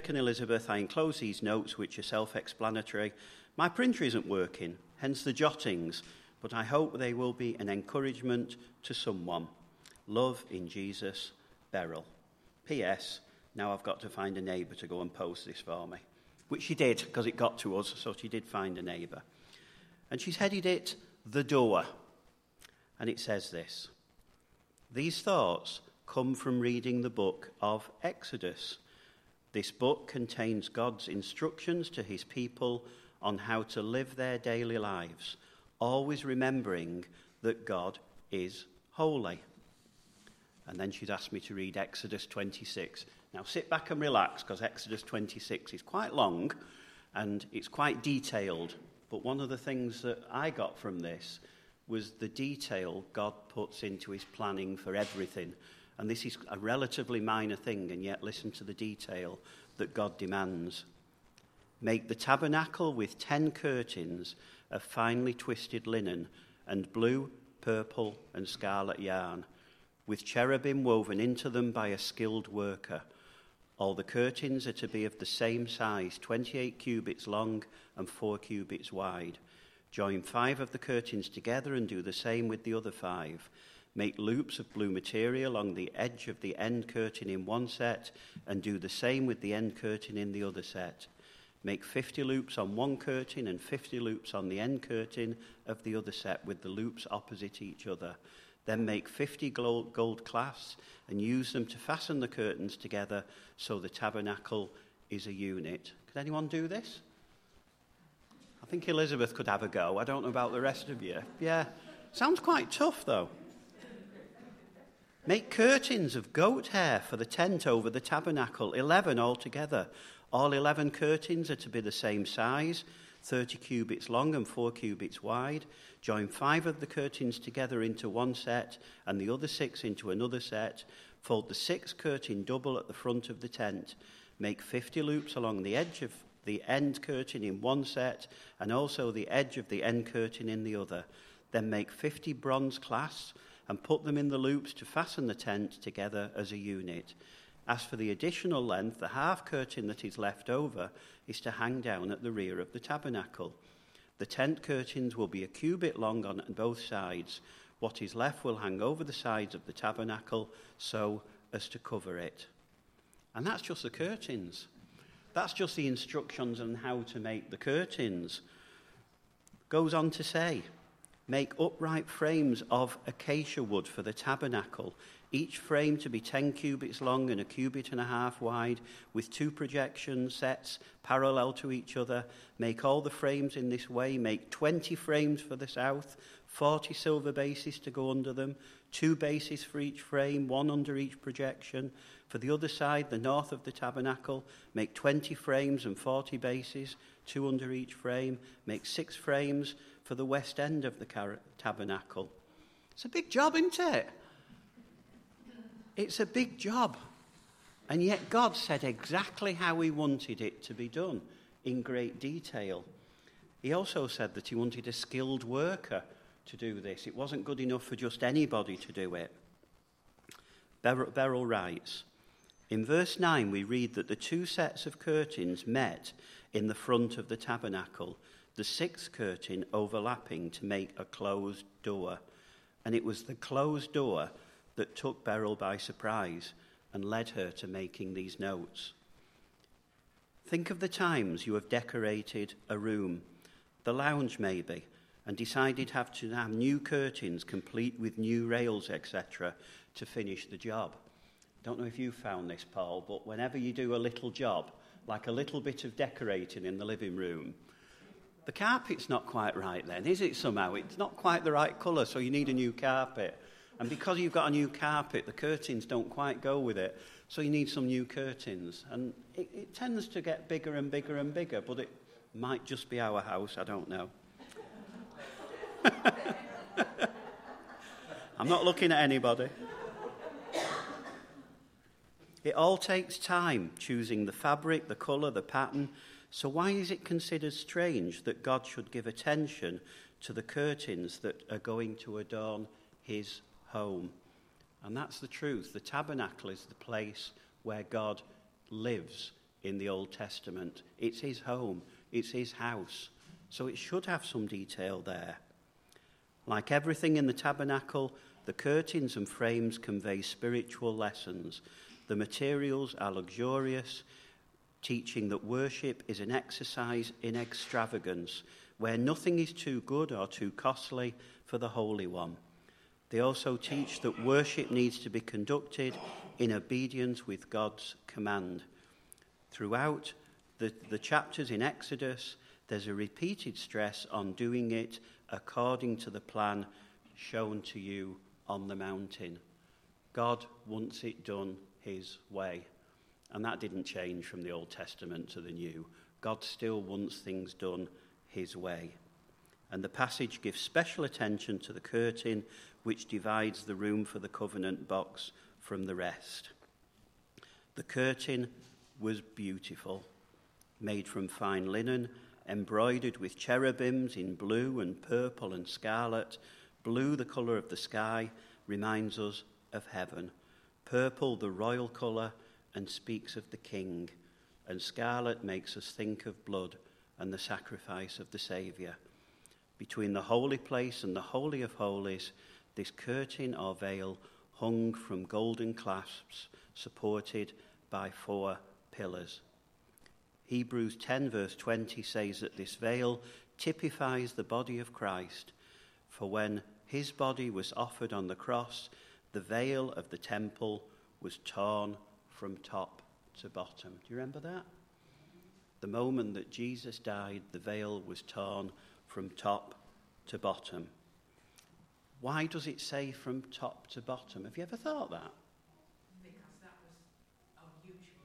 Rick and Elizabeth, I enclose these notes which are self-explanatory. My printer isn't working, hence the jottings, but I hope they will be an encouragement to someone. Love in Jesus, Beryl. P.S. Now I've got to find a neighbour to go and post this for me, which she did because it got to us, so she did find a neighbour. And she's headed it, The Door. And it says this: these thoughts come from reading the book of Exodus. This book contains God's instructions to his people on how to live their daily lives, always remembering that God is holy. And then she's asked me to read Exodus 26. Now sit back and relax, because Exodus 26 is quite long and it's quite detailed. But one of the things that I got from this was the detail God puts into his planning for everything. And this is a relatively minor thing, and yet listen to the detail that God demands. Make the tabernacle with 10 curtains of finely twisted linen and blue, purple, and scarlet yarn, with cherubim woven into them by a skilled worker. All the curtains are to be of the same size, 28 cubits long and 4 cubits wide. Join 5 of the curtains together and do the same with the other 5. Make loops of blue material along the edge of the end curtain in one set and do the same with the end curtain in the other set. Make 50 loops on one curtain and 50 loops on the end curtain of the other set with the loops opposite each other. Then make 50 gold clasps and use them to fasten the curtains together so the tabernacle is a unit. Could anyone do this? I think Elizabeth could have a go. I don't know about the rest of you. Yeah, sounds quite tough though. Make curtains of goat hair for the tent over the tabernacle, 11 altogether. All 11 curtains are to be the same size, 30 cubits long and 4 cubits wide. Join 5 of the curtains together into one set and the other 6 into another set. Fold the 6th curtain double at the front of the tent. Make 50 loops along the edge of the end curtain in one set and also the edge of the end curtain in the other. Then make 50 bronze clasps and put them in the loops to fasten the tent together as a unit. As for the additional length, the half curtain that is left over is to hang down at the rear of the tabernacle. The tent curtains will be a cubit long on both sides. What is left will hang over the sides of the tabernacle so as to cover it. And that's just the curtains. That's just the instructions on how to make the curtains. Goes on to say, make upright frames of acacia wood for the tabernacle, each frame to be 10 cubits long and a cubit and a half wide, with 2 projection sets parallel to each other. Make all the frames in this way. Make 20 frames for the south, 40 silver bases to go under them, 2 bases for each frame, 1 under each projection. For the other side, the north of the tabernacle, make 20 frames and 40 bases, 2 under each frame. Make 6 frames for the west end of the tabernacle. It's a big job, isn't it? It's a big job. And yet God said exactly how he wanted it to be done in great detail. He also said that he wanted a skilled worker to do this. It wasn't good enough for just anybody to do it. Beryl writes, in verse 9 we read that the 2 sets of curtains met in the front of the tabernacle, the 6th curtain overlapping to make a closed door. And it was the closed door that took Beryl by surprise and led her to making these notes. Think of the times you have decorated a room, the lounge maybe, and decided to have new curtains complete with new rails, etc., to finish the job. I don't know if you found this, Paul, but whenever you do a little job, like a little bit of decorating in the living room, the carpet's not quite right then, is it somehow? It's not quite the right colour, so you need a new carpet. And because you've got a new carpet, the curtains don't quite go with it, so you need some new curtains. And it tends to get bigger and bigger and bigger, but it might just be our house, I don't know. I'm not looking at anybody. It all takes time, choosing the fabric, the colour, the pattern. So why is it considered strange that God should give attention to the curtains that are going to adorn his home? And that's the truth. The tabernacle is the place where God lives in the Old Testament. It's his home, it's his house, so it should have some detail there. Like everything in the tabernacle, the curtains and frames convey spiritual lessons. The materials are luxurious, teaching that worship is an exercise in extravagance, where nothing is too good or too costly for the Holy One. They also teach that worship needs to be conducted in obedience with God's command. Throughout the chapters in Exodus, there's a repeated stress on doing it according to the plan shown to you on the mountain. God wants it done his way. And that didn't change from the Old Testament to the New. God still wants things done his way. And the passage gives special attention to the curtain which divides the room for the covenant box from the rest. The curtain was beautiful, made from fine linen, embroidered with cherubims in blue and purple and scarlet. Blue, the colour of the sky, reminds us of heaven. Purple, the royal colour, and speaks of the King. And scarlet makes us think of blood and the sacrifice of the Saviour. Between the holy place and the Holy of Holies, this curtain or veil hung from golden clasps supported by 4 pillars. Hebrews 10 verse 20 says that this veil typifies the body of Christ, for when his body was offered on the cross, the veil of the temple was torn from top to bottom. Do you remember that? The moment that Jesus died, the veil was torn from top to bottom. Why does it say from top to bottom? Have you ever thought that? Because that was unusual.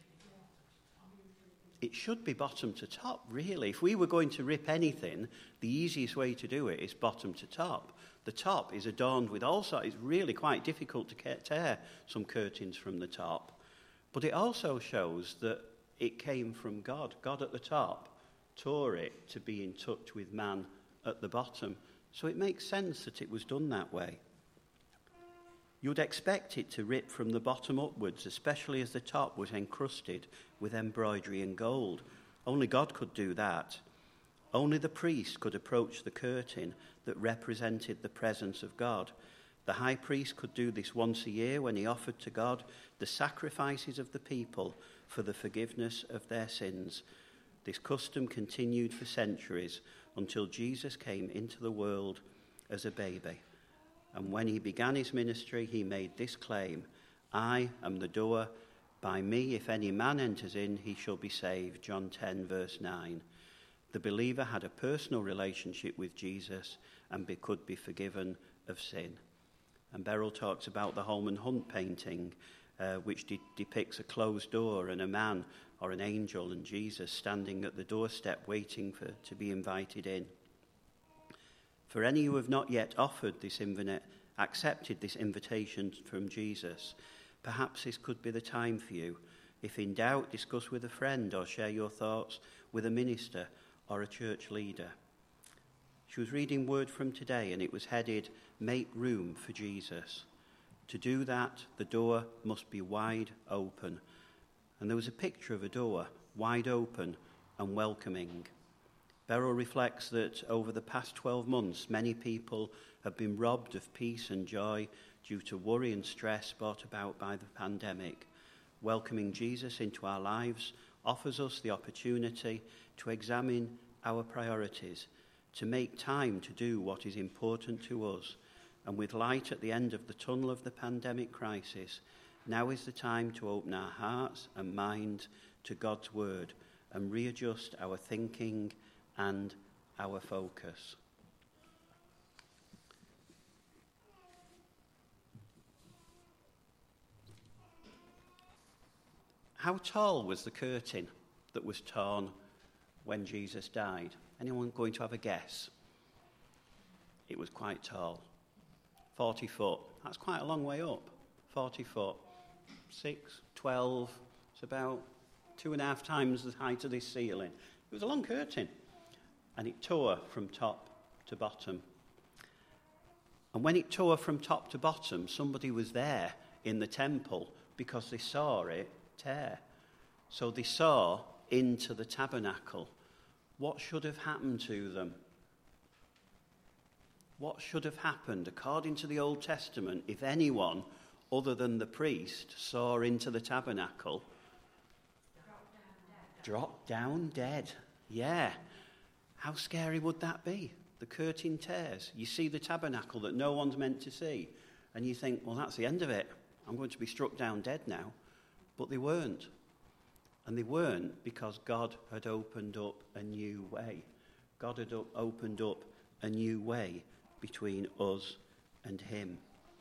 It should be bottom to top, really. If we were going to rip anything, the easiest way to do it is bottom to top. The top is adorned with all sorts. It's really quite difficult to tear some curtains from the top. But it also shows that it came from God. God at the top tore it to be in touch with man at the bottom. So it makes sense that it was done that way. You'd expect it to rip from the bottom upwards, especially as the top was encrusted with embroidery and gold. Only God could do that. Only the priest could approach the curtain that represented the presence of God. The high priest could do this once a year when he offered to God the sacrifices of the people for the forgiveness of their sins. This custom continued for centuries until Jesus came into the world as a baby. And when he began his ministry, he made this claim: I am the door. By me, if any man enters in, he shall be saved. John 10, verse 9. The believer had a personal relationship with Jesus and could be forgiven of sin. And Beryl talks about the Holman Hunt painting, which depicts a closed door and a man or an angel and Jesus standing at the doorstep waiting to be invited in. For any who have not yet accepted this invitation from Jesus, perhaps this could be the time for you. If in doubt, discuss with a friend or share your thoughts with a minister or a church leader. She was reading Word from Today, and it was headed, Make Room for Jesus. To do that, the door must be wide open. And there was a picture of a door, wide open and welcoming. Beryl reflects that over the past 12 months, many people have been robbed of peace and joy due to worry and stress brought about by the pandemic. Welcoming Jesus into our lives offers us the opportunity to examine our priorities, to make time to do what is important to us. And with light at the end of the tunnel of the pandemic crisis, now is the time to open our hearts and minds to God's word and readjust our thinking and our focus. How tall was the curtain that was torn when Jesus died? Anyone going to have a guess? It was quite tall. 40 foot. That's quite a long way up. 40 foot. 6, 12. It's about 2.5 times the height of this ceiling. It was a long curtain. And it tore from top to bottom. And when it tore from top to bottom, somebody was there in the temple because they saw it tear. So they saw into the tabernacle. What should have happened to them? What should have happened according to the Old Testament if anyone other than the priest saw into the tabernacle? Drop down dead. Yeah. How scary would that be? The curtain tears. You see the tabernacle that no one's meant to see. And you think, well, that's the end of it. I'm going to be struck down dead now. But they weren't. And they weren't because God had opened up a new way. God had opened up a new way between us and him.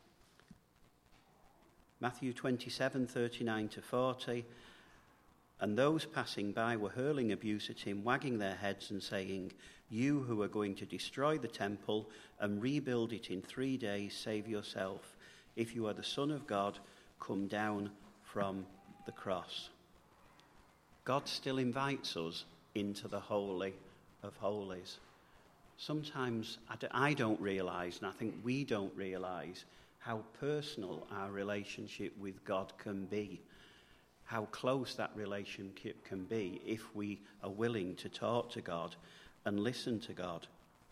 Matthew 27:39-40. And those passing by were hurling abuse at him, wagging their heads and saying, "You who are going to destroy the temple and rebuild it in 3 days, save yourself. If you are the Son of God, come down from the cross." God still invites us into the Holy of Holies. Sometimes I don't realise, and I think we don't realise, how personal our relationship with God can be. How close that relationship can be if we are willing to talk to God and listen to God.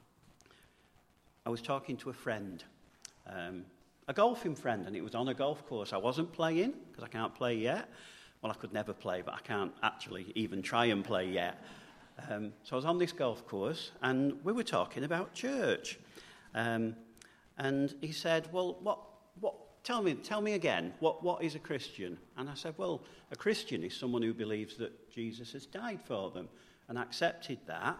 I was talking to a friend, a golfing friend, and it was on a golf course. I wasn't playing, because I can't play yet. Well, I could never play, but I can't actually even try and play yet. So I was on this golf course, and we were talking about church. And he said, well, tell me again, what is a Christian? And I said, well, a Christian is someone who believes that Jesus has died for them and accepted that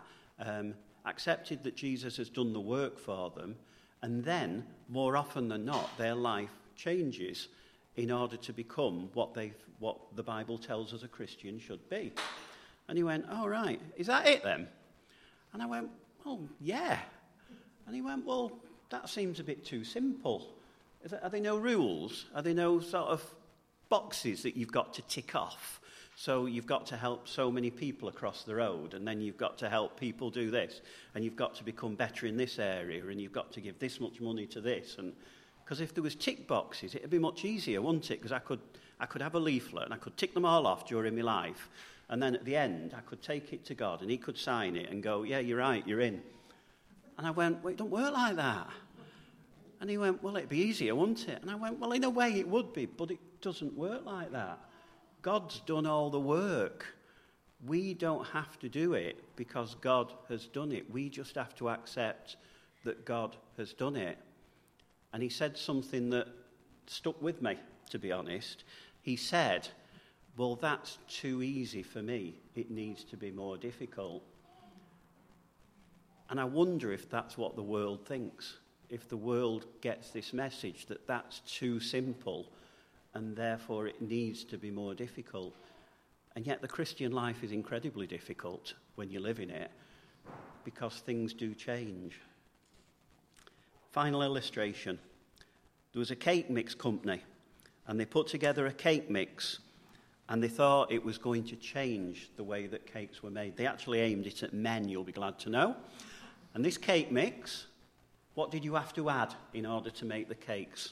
Jesus has done the work for them, and then, more often than not, their life changes in order to become what the Bible tells us a Christian should be. And he went, "Oh, right, is that it then?" And I went, "Oh, yeah." And he went, "Well, that seems a bit too simple. Are there no rules? Are there no sort of boxes that you've got to tick off? So you've got to help so many people across the road, and then you've got to help people do this, and you've got to become better in this area, and you've got to give this much money to this." And because if there was tick boxes, it'd be much easier, wouldn't it? Because I could have a leaflet, and I could tick them all off during my life, and then at the end, I could take it to God, and he could sign it and go, "Yeah, you're right, you're in." And I went, "Well, it don't work like that." And he went, "Well, it'd be easier, wouldn't it?" And I went, "Well, in a way it would be, but it doesn't work like that. God's done all the work. We don't have to do it because God has done it. We just have to accept that God has done it." And he said something that stuck with me, to be honest. He said, "Well, that's too easy for me. It needs to be more difficult." And I wonder if that's what the world thinks. If the world gets this message that that's too simple and therefore it needs to be more difficult. And yet the Christian life is incredibly difficult when you live in it because things do change. Final illustration. There was a cake mix company, and they put together a cake mix, and they thought it was going to change the way that cakes were made. They actually aimed it at men, you'll be glad to know. And this cake mix, what did you have to add in order to make the cakes?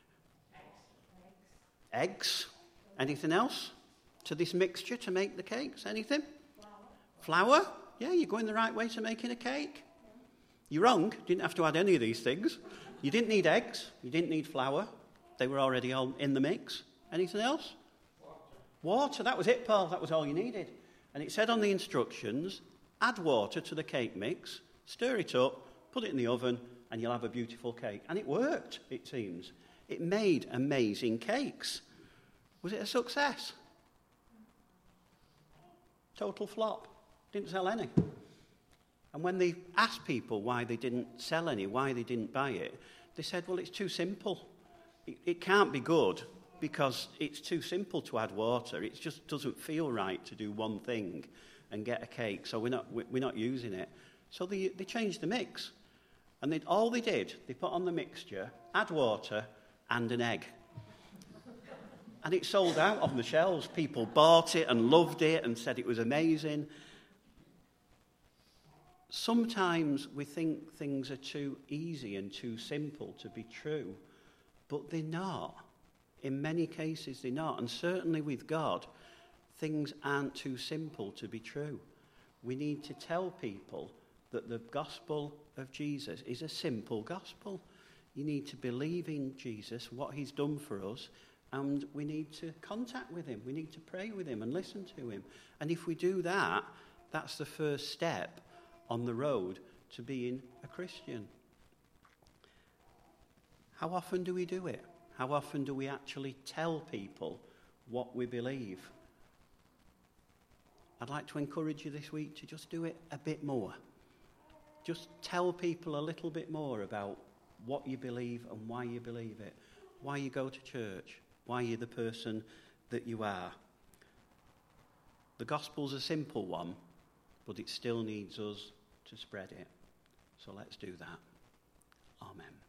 Eggs. Anything else to this mixture to make the cakes? Anything? Flour. Yeah, you're going the right way to making a cake. You're wrong. Didn't have to add any of these things. You didn't need eggs. You didn't need flour. They were already all in the mix. Anything else? Water. That was it, Paul. That was all you needed. And it said on the instructions, add water to the cake mix, stir it up, put it in the oven, and you'll have a beautiful cake. And it worked, it seems. It made amazing cakes. Was it a success? Total flop. Didn't sell any. And when they asked people why they didn't sell any, why they didn't buy it, they said, well, it's too simple. It can't be good because it's too simple to add water. It just doesn't feel right to do one thing and get a cake, so we're not using it. So they changed the mix. And all they did, they put on the mixture, add water and an egg. And it sold out on the shelves. People bought it and loved it and said it was amazing. Sometimes we think things are too easy and too simple to be true, but they're not. In many cases, they're not. And certainly with God, things aren't too simple to be true. We need to tell people that the gospel of Jesus is a simple gospel. You need to believe in Jesus, what he's done for us, and we need to contact with him. We need to pray with him and listen to him. And if we do that, that's the first step on the road to being a Christian. How often do we do it? How often do we actually tell people what we believe? I'd like to encourage you this week to just do it a bit more. Just tell people a little bit more about what you believe and why you believe it, why you go to church, why you're the person that you are. The gospel's a simple one, but it still needs us to spread it. So let's do that. Amen.